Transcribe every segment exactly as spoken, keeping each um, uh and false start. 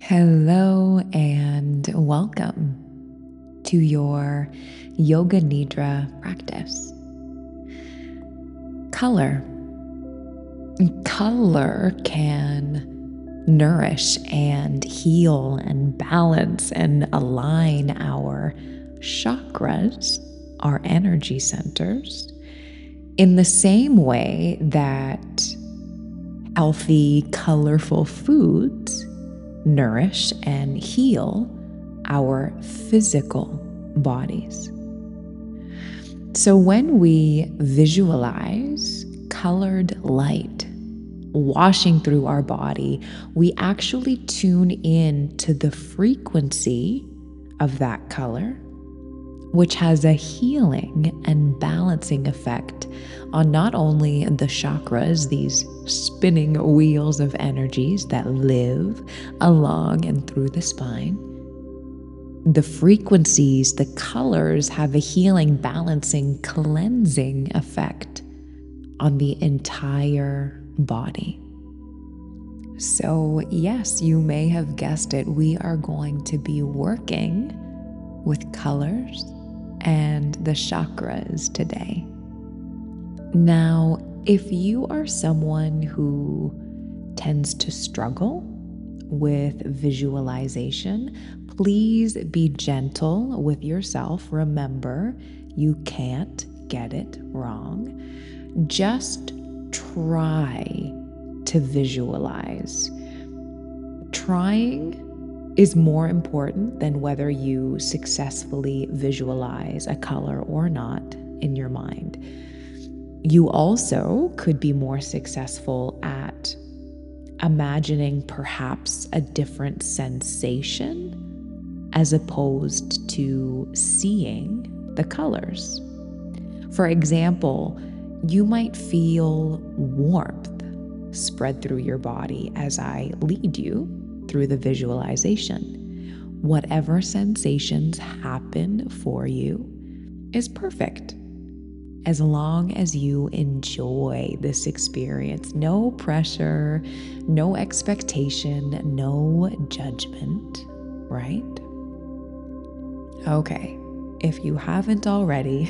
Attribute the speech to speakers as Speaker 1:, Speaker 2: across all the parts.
Speaker 1: Hello and welcome to your Yoga Nidra practice. Color. Color can nourish and heal and balance and align our chakras, our energy centers, in the same way that healthy, colorful foods nourish and heal our physical bodies. So when we visualize colored light washing through our body, we actually tune in to the frequency of that color, which has a healing and balancing effect on not only the chakras, these spinning wheels of energies that live along and through the spine. The frequencies, the colors have a healing, balancing, cleansing effect on the entire body. So, yes, you may have guessed it, we are going to be working with colors and the chakras today. Now, if you are someone who tends to struggle with visualization, please be gentle with yourself. Remember, you can't get it wrong. Just try to visualize. Trying is more important than whether you successfully visualize a color or not in your mind. You also could be more successful at imagining perhaps a different sensation as opposed to seeing the colors. For example, you might feel warmth spread through your body as I lead you through the visualization. Whatever sensations happen for you is perfect, as long as you enjoy this experience. No pressure, no expectation, no judgment, right? Okay, if you haven't already,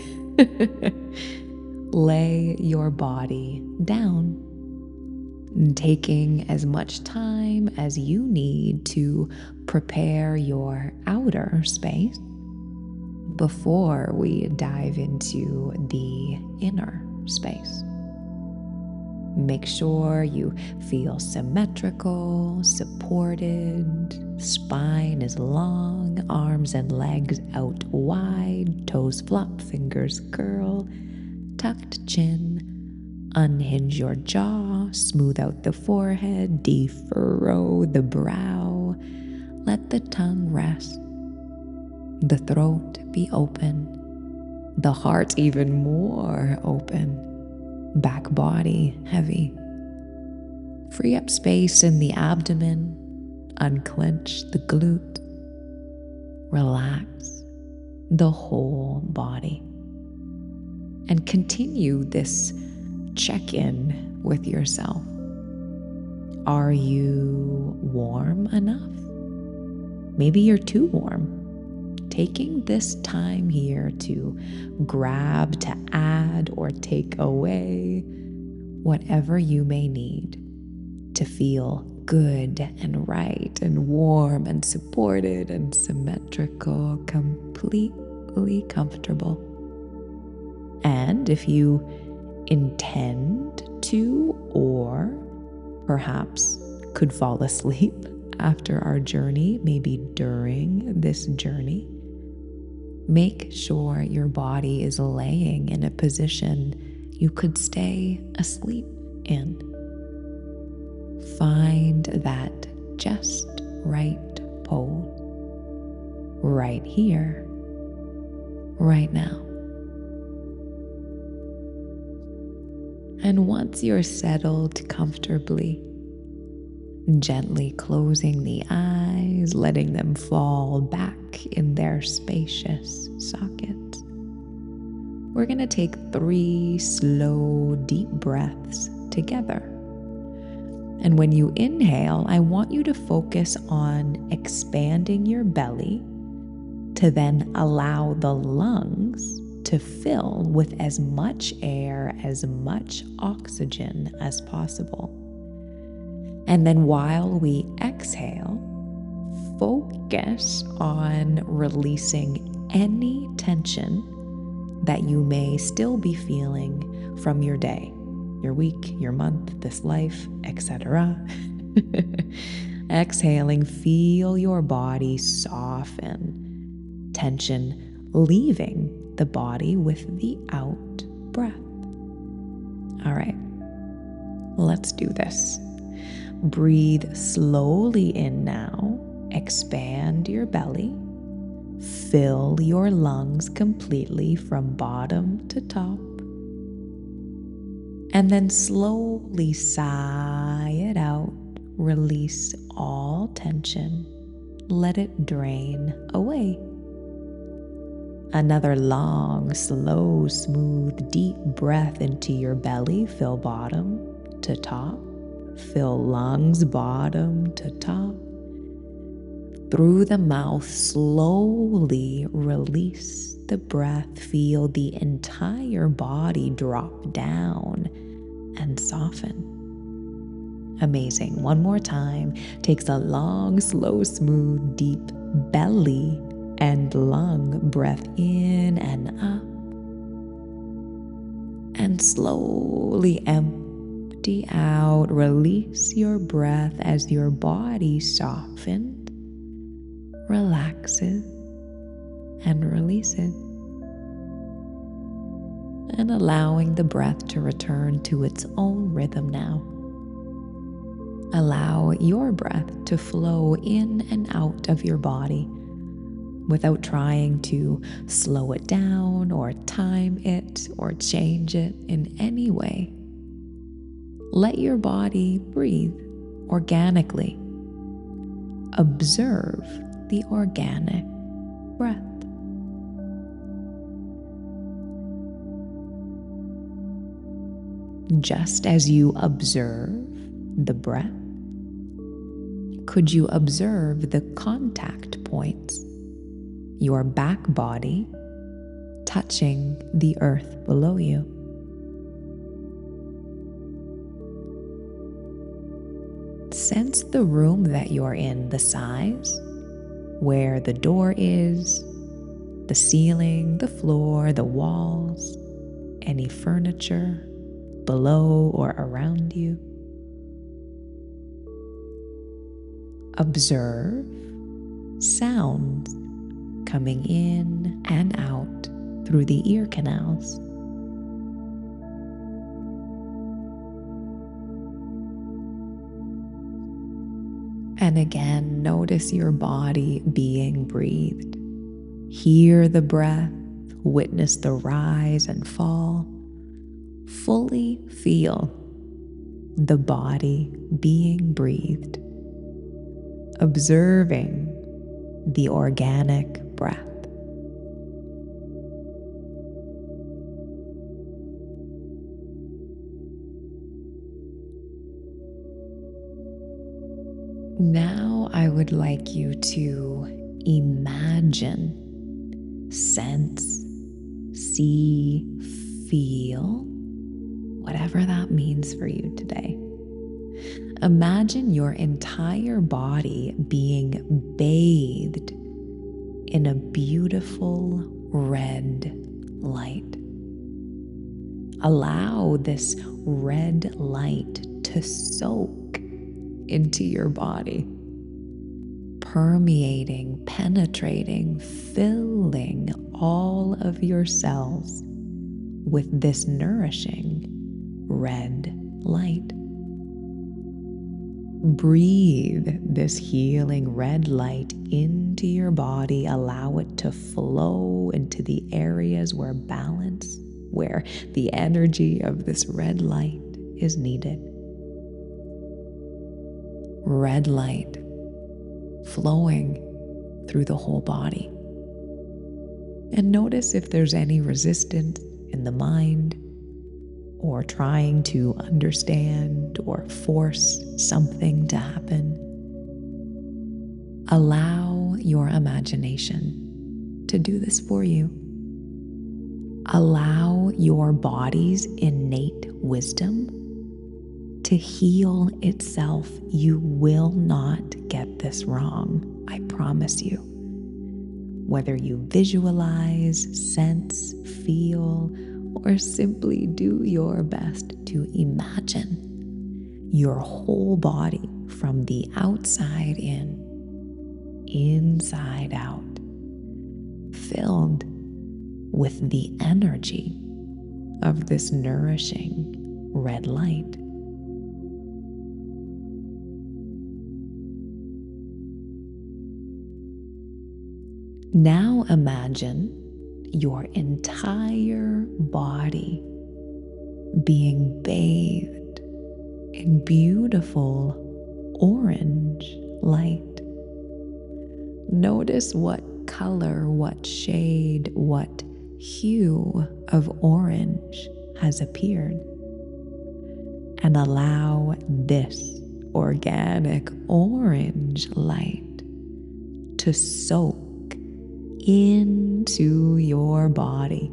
Speaker 1: lay your body down, taking as much time as you need to prepare your outer space before we dive into the inner space. Make sure you feel symmetrical, supported, spine is long, arms and legs out wide, toes flop, fingers curl, tucked chin. Unhinge your jaw, smooth out the forehead, defurrow the brow. Let the tongue rest, the throat be open, the heart even more open, back body heavy. Free up space in the abdomen, unclench the glute, relax the whole body, and continue this check-in with yourself. Are you warm enough? Maybe you're too warm. Taking this time here to grab, to add, or take away whatever you may need to feel good and right and warm and supported and symmetrical, completely comfortable. And if you intend to, or perhaps could fall asleep after our journey, maybe during this journey, make sure your body is laying in a position you could stay asleep in. Find that just right pose right here, right now. And once you're settled comfortably, gently closing the eyes, letting them fall back in their spacious sockets, we're going to take three slow, deep breaths together. And when you inhale, I want you to focus on expanding your belly to then allow the lungs to fill with as much air, as much oxygen as possible. And then while we exhale, focus on releasing any tension that you may still be feeling from your day, your week, your month, this life, et cetera. Exhaling, feel your body soften, tension leaving the body with the out breath. All right, let's do this. Breathe slowly in now. Expand your belly. Fill your lungs completely from bottom to top. And then slowly sigh it out. Release all tension. Let it drain away. Another long, slow, smooth, deep breath into your belly. Fill bottom to top. Fill lungs bottom to top. Through the mouth, slowly release the breath. Feel the entire body drop down and soften. Amazing. One more time. Takes a long, slow, smooth, deep belly and lung breath in and up. And slowly empty out. Release your breath as your body softens, relaxes, and releases. And allowing the breath to return to its own rhythm now. Allow your breath to flow in and out of your body without trying to slow it down or time it or change it in any way. Let your body breathe organically. Observe the organic breath. Just as you observe the breath, could you observe the contact points, your back body touching the earth below you? Sense the room that you're in, the size, where the door is, the ceiling, the floor, the walls, any furniture below or around you. Observe sounds coming in and out through the ear canals. And again, notice your body being breathed. Hear the breath, witness the rise and fall. Fully feel the body being breathed. Observing the organic breath. Now I would like you to imagine, sense, see, feel, whatever that means for you today. Imagine your entire body being bathed in a beautiful red light. Allow this red light to soak into your body, permeating, penetrating, filling all of your cells with this nourishing red light. Breathe this healing red light into your body. Allow it to flow into the areas where balance, where the energy of this red light is needed. Red light flowing through the whole body. And notice if there's any resistance in the mind, or trying to understand or force something to happen. Allow your imagination to do this for you. Allow your body's innate wisdom to heal itself. You will not get this wrong, I promise you. Whether you visualize, sense, feel, or simply do your best to imagine your whole body from the outside in, inside out, filled with the energy of this nourishing red light. Now imagine your entire body being bathed in beautiful orange light. Notice what color, what shade, what hue of orange has appeared. And allow this organic orange light to soak into your body,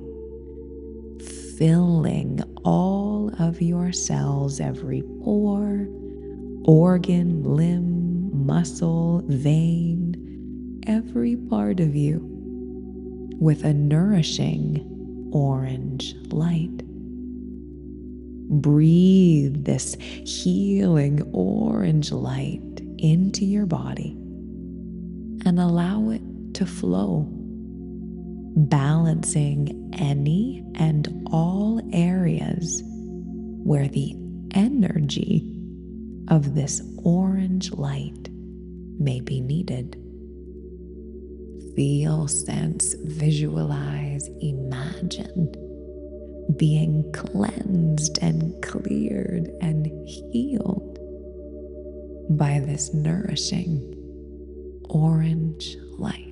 Speaker 1: filling all of your cells, every pore, organ, limb, muscle, vein, every part of you with a nourishing orange light. Breathe this healing orange light into your body and allow it to flow, balancing any and all areas where the energy of this orange light may be needed. Feel, sense, visualize, imagine being cleansed and cleared and healed by this nourishing orange light.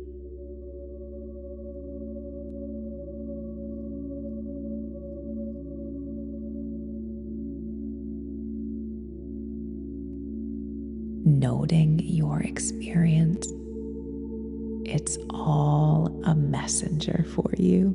Speaker 1: Noting your experience, it's all a messenger for you.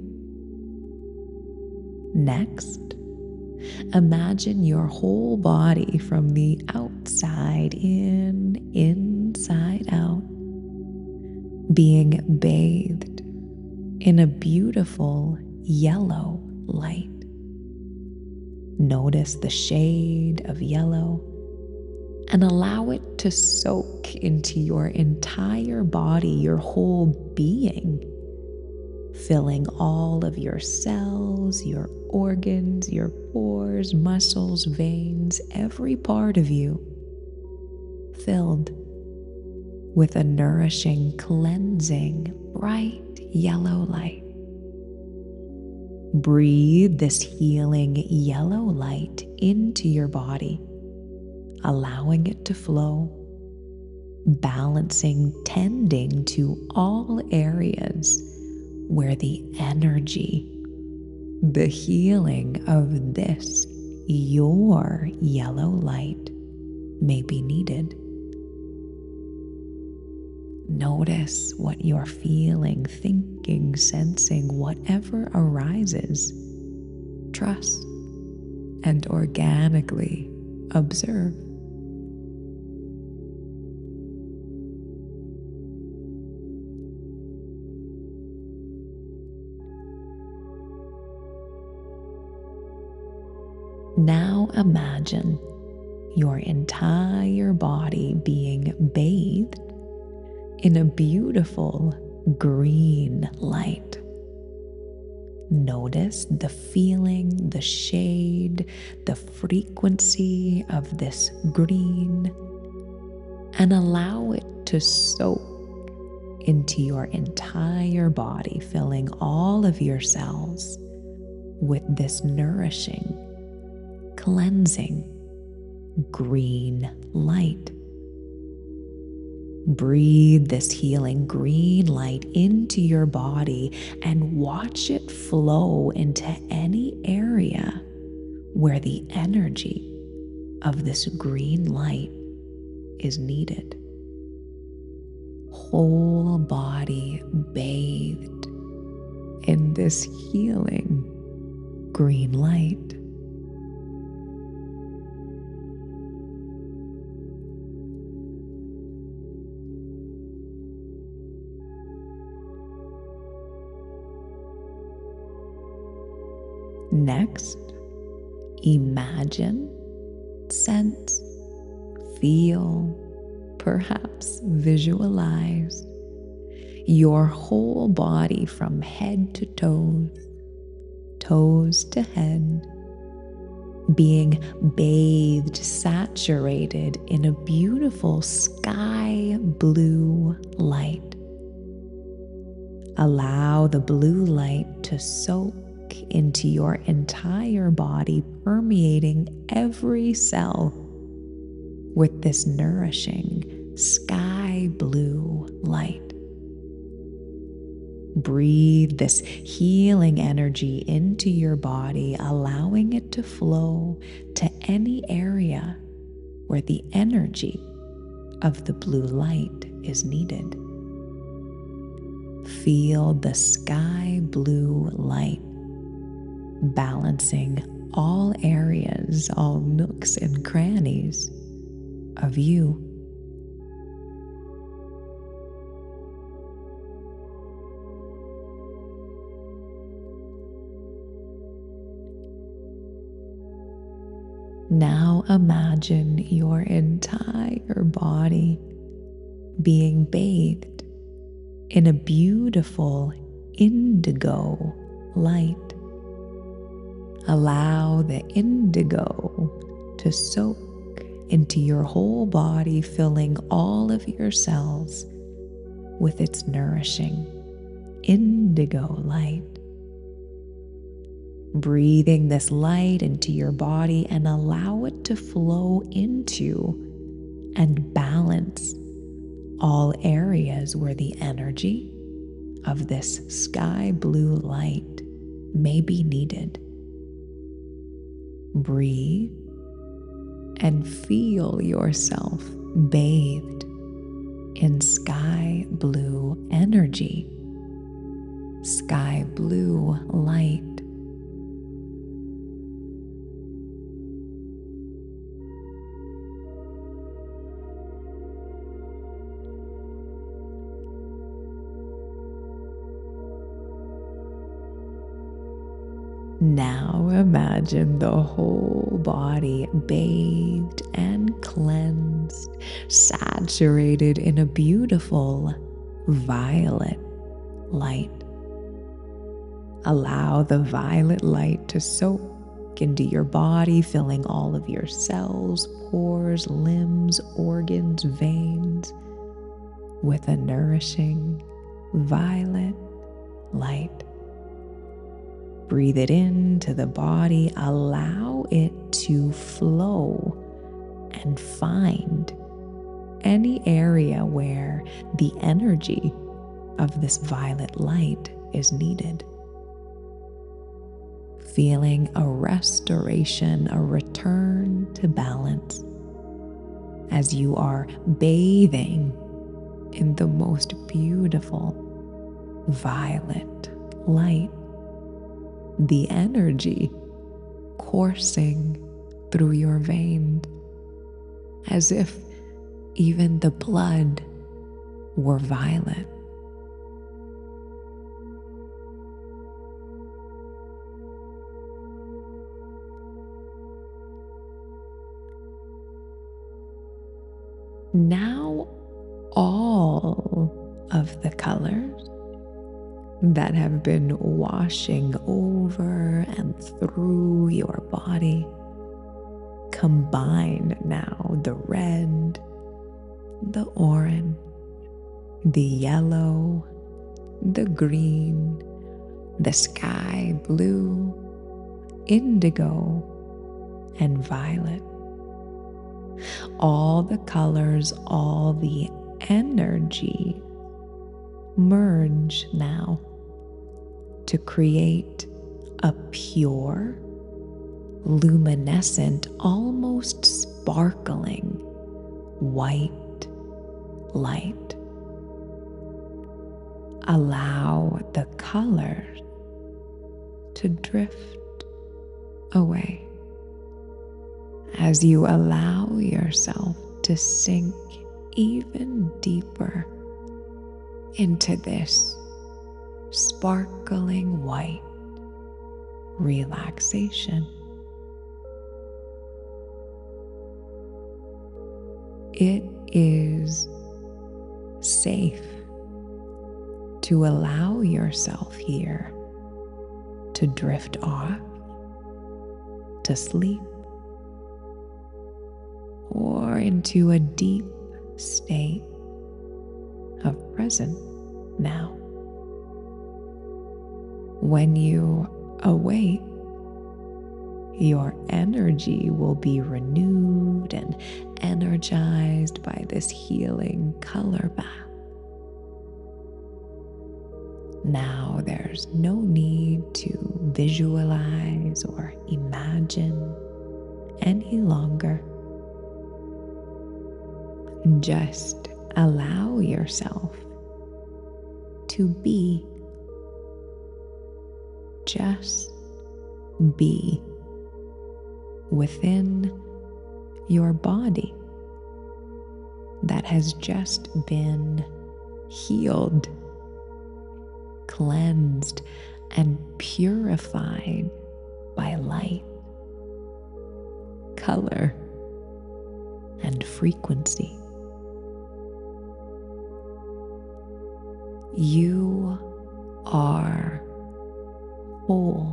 Speaker 1: Next, imagine your whole body from the outside in, inside out, being bathed in a beautiful yellow light. Notice the shade of yellow and allow it to soak into your entire body, your whole being, filling all of your cells, your organs, your pores, muscles, veins, every part of you, filled with a nourishing, cleansing, bright yellow light. Breathe this healing yellow light into your body, allowing it to flow, balancing, tending to all areas where the energy, the healing of this, your yellow light, may be needed. Notice what you're feeling, thinking, sensing, whatever arises. Trust and organically observe. Now imagine your entire body being bathed in a beautiful green light. Notice the feeling, the shade, the frequency of this green, and allow it to soak into your entire body, filling all of your cells with this nourishing, cleansing green light. Breathe this healing green light into your body and watch it flow into any area where the energy of this green light is needed. Whole body bathed in this healing green light. Next, imagine, sense, feel, perhaps visualize your whole body from head to toes, toes to head, being bathed, saturated in a beautiful sky blue light. Allow the blue light to soak into your entire body, permeating every cell with this nourishing sky blue light. Breathe this healing energy into your body, allowing it to flow to any area where the energy of the blue light is needed. Feel the sky blue light balancing all areas, all nooks and crannies of you. Now imagine your entire body being bathed in a beautiful indigo light. Allow the indigo to soak into your whole body, filling all of your cells with its nourishing indigo light. Breathing this light into your body and allow it to flow into and balance all areas where the energy of this sky blue light may be needed. Breathe and feel yourself bathed in sky blue energy, sky blue light. Now imagine the whole body bathed and cleansed, saturated in a beautiful violet light. Allow the violet light to soak into your body, filling all of your cells, pores, limbs, organs, veins with a nourishing violet light. Breathe it into the body, allow it to flow and find any area where the energy of this violet light is needed. Feeling a restoration, a return to balance as you are bathing in the most beautiful violet light. The energy coursing through your veins, as if even the blood were violet. Now all of the colors that have been washing over and through your body combine now: the red, the orange, the yellow, the green, the sky blue, indigo, and violet. All the colors, all the energy merge now to create a pure, luminescent, almost sparkling white light. Allow the colors to drift away as you allow yourself to sink even deeper into this sparkling white relaxation. It is safe to allow yourself here to drift off to sleep or into a deep state of present now. When you awake, your energy will be renewed and energized by this healing color bath. Now there's no need to visualize or imagine any longer. Just allow yourself to be. Just be within your body that has just been healed, cleansed, and purified by light, color, and frequency. You are whole.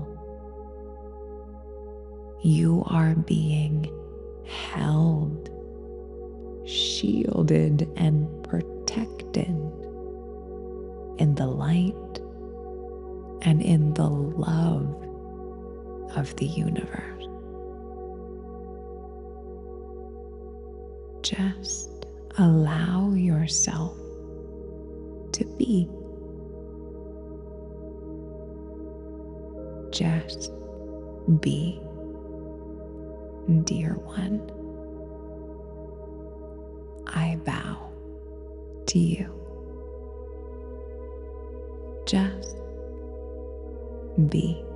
Speaker 1: You are being held, shielded, and protected in the light and in the love of the universe. Just allow yourself to be. Just be, dear one. I bow to you. Just be.